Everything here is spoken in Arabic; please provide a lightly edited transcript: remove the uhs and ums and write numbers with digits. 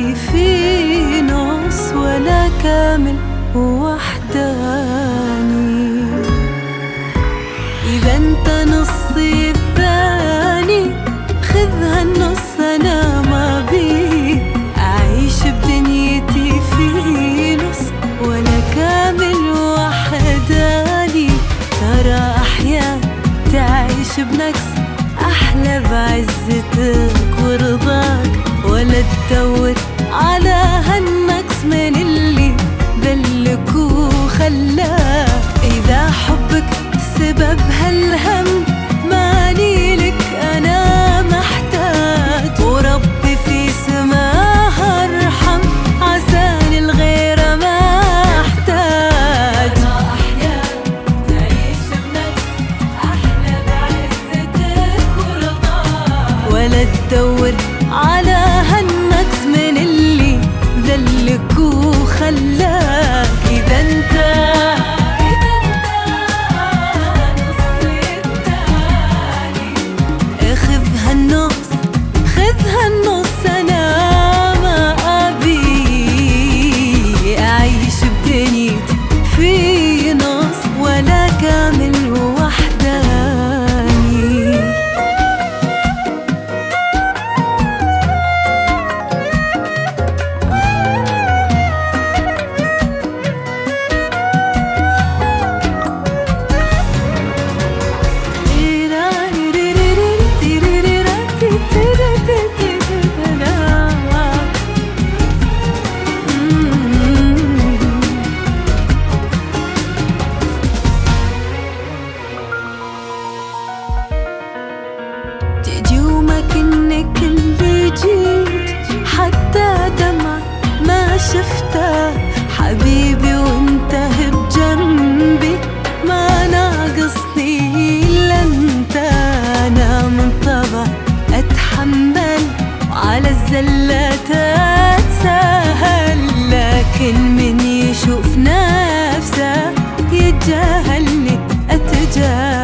دنيتي في نص ولا كامل ووحداني. إذا انت نصي الثاني خذ هالنص أنا ما بي أعيش بدنيتي في نص ولا كامل ووحداني. ترى أحيان تعيش بنقص أحلى بعزتك ورضاك، ولا تدور على هالنقص من اللي ذلك وخلاك. إذا حبك سبب هالهم ماني لك أنا محتاج، وربي في سماها ارحم عساني الغير ما احتاج. أحيان تعيش بنقص أحلى بعزتك ورضاك، ولا تدور على هالنقص من اللي ذلك وخلاك. إذا انت خذ هالنص أنا ما أبي أعيش بدنيتي في نص ولا كامل ووحداني. تجي وما كنك اللي جيت، حتى دمع ما شفته حبيبي وانت بجنبي، ما ناقصني الا انت. انا من طبع اتحمل وعلى الزلات اتساهل، لكن من يشوف نفسه يتجاهلني اتجاهل.